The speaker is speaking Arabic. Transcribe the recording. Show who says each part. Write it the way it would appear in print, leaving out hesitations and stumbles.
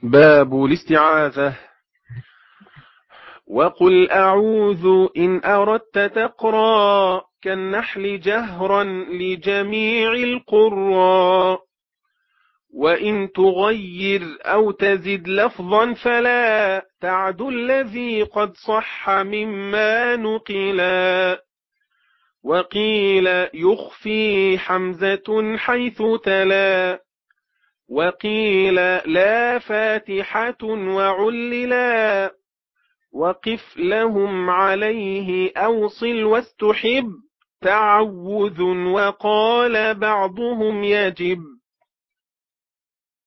Speaker 1: باب الاستعاذة. وقل أعوذ إن أردت تقرأ كالنحل جهرا لجميع القراء، وإن تغير أو تزد لفظا فلا تعد الذي قد صح مما نقلا. وقيل يخفي حمزة حيث تلا، وقيل لا فاتحة وعللا. وقف لهم عليه أوصل واستحب تعوذ، وقال بعضهم يجب.